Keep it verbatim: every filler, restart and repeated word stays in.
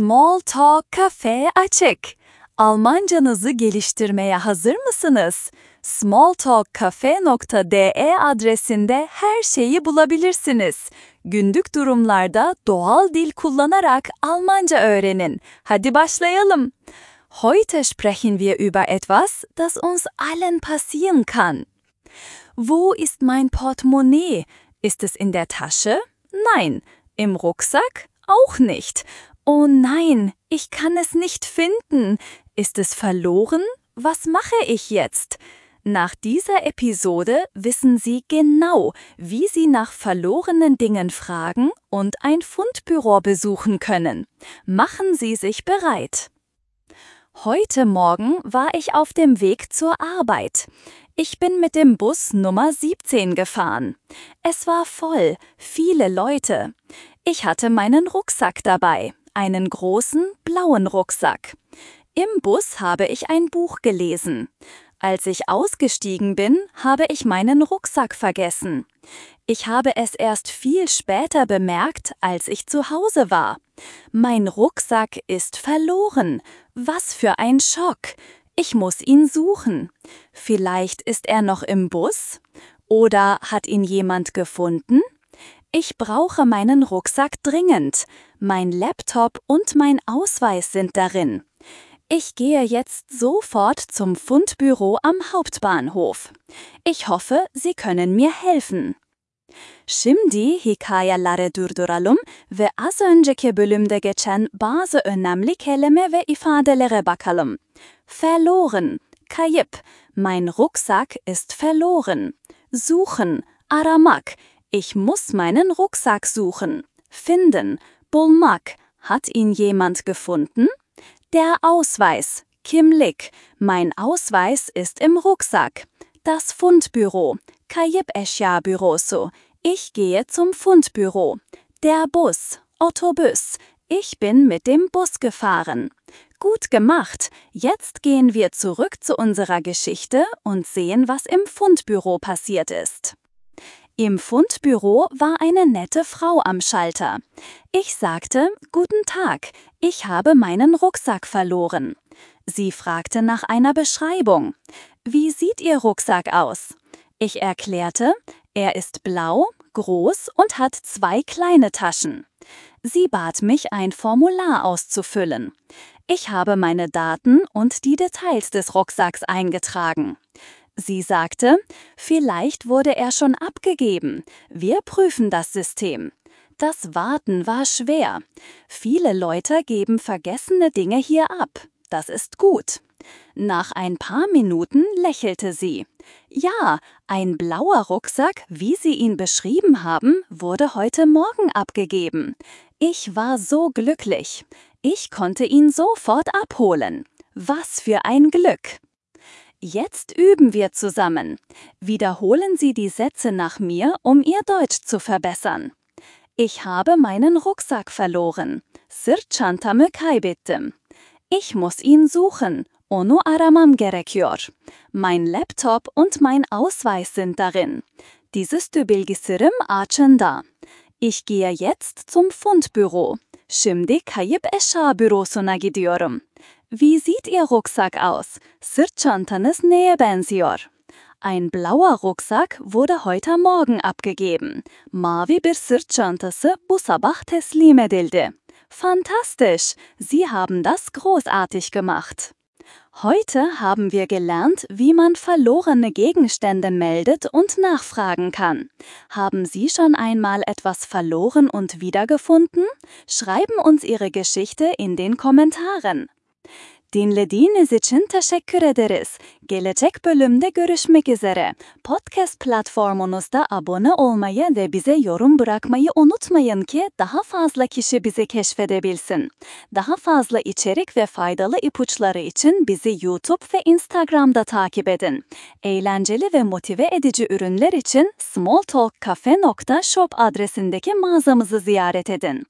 Smalltalk Cafe açık. Almancanızı geliştirmeye hazır mısınız? smalltalk cafe nokta de adresinde her şeyi bulabilirsiniz. Günlük durumlarda doğal dil kullanarak Almanca öğrenin. Hadi başlayalım. Heute sprechen wir über etwas, das uns allen passieren kann. Wo ist mein Portemonnaie? Ist es in der Tasche? Nein. Im Rucksack? Auch nicht. Oh nein, ich kann es nicht finden. Ist es verloren? Was mache ich jetzt? Nach dieser Episode wissen Sie genau, wie Sie nach verlorenen Dingen fragen und ein Fundbüro besuchen können. Machen Sie sich bereit. Heute Morgen war ich auf dem Weg zur Arbeit. Ich bin mit dem Bus Nummer siebzehn gefahren. Es war voll, viele Leute. Ich hatte meinen Rucksack dabei, einen großen blauen Rucksack. Im Bus habe ich ein Buch gelesen. Als ich ausgestiegen bin, habe ich meinen Rucksack vergessen. Ich habe es erst viel später bemerkt, als ich zu Hause war. Mein Rucksack ist verloren. Was für ein Schock! Ich muss ihn suchen. Vielleicht ist er noch im Bus? Oder hat ihn jemand gefunden? Ich brauche meinen Rucksack dringend. Mein Laptop und mein Ausweis sind darin. Ich gehe jetzt sofort zum Fundbüro am Hauptbahnhof. Ich hoffe, Sie können mir helfen. Şimdi hikayeleri durduralım ve az önceki bölümde geçen bazı önemli kelime ve ifadelere bakalım. Verloren, kayıp. Mein Rucksack ist verloren. Suchen, aramak. Ich muss meinen Rucksack suchen. Finden, bulmak. Hat ihn jemand gefunden? Der Ausweis, kimlik. Mein Ausweis ist im Rucksack. Das Fundbüro, kayıp eşya bürosu. Ich gehe zum Fundbüro. Der Bus, Otobüs. Ich bin mit dem Bus gefahren. Gut gemacht. Jetzt gehen wir zurück zu unserer Geschichte und sehen, was im Fundbüro passiert ist. Im Fundbüro war eine nette Frau am Schalter. Ich sagte, Guten Tag, ich habe meinen Rucksack verloren. Sie fragte nach einer Beschreibung. Wie sieht Ihr Rucksack aus? Ich erklärte, er ist blau, groß und hat zwei kleine Taschen. Sie bat mich, ein Formular auszufüllen. Ich habe meine Daten und die Details des Rucksacks eingetragen. Sie sagte, vielleicht wurde er schon abgegeben. Wir prüfen das System. Das Warten war schwer. Viele Leute geben vergessene Dinge hier ab. Das ist gut. Nach ein paar Minuten lächelte sie. Ja, ein blauer Rucksack, wie Sie ihn beschrieben haben, wurde heute Morgen abgegeben. Ich war so glücklich. Ich konnte ihn sofort abholen. Was für ein Glück! Jetzt üben wir zusammen. Wiederholen Sie die Sätze nach mir, um Ihr Deutsch zu verbessern. Ich habe meinen Rucksack verloren. Sırt çantamı kaybettim. Ich muss ihn suchen. Onu aramam gerekiyor. Mein Laptop und mein Ausweis sind darin. Dizüstü bilgisayarım açığında. Ich gehe jetzt zum Fundbüro. Şimdi kayıp eşya bürosuna gidiyorum. Wie sieht Ihr Rucksack aus? Sırt çantanız neye benziyor? Ein blauer Rucksack wurde heute Morgen abgegeben. Mavi bir sırt çantası bu sabah teslim edildi. Fantastisch! Sie haben das großartig gemacht. Heute haben wir gelernt, wie man verlorene Gegenstände meldet und nachfragen kann. Haben Sie schon einmal etwas verloren und wiedergefunden? Schreiben uns Ihre Geschichte in den Kommentaren. Dinlediğiniz için teşekkür ederiz. Gelecek bölümde görüşmek üzere. Podcast platformunuzda abone olmayı ve bize yorum bırakmayı unutmayın ki daha fazla kişi bizi keşfedebilsin. Daha fazla içerik ve faydalı ipuçları için bizi YouTube ve Instagram'da takip edin. Eğlenceli ve motive edici ürünler için smalltalk cafe nokta shop adresindeki mağazamızı ziyaret edin.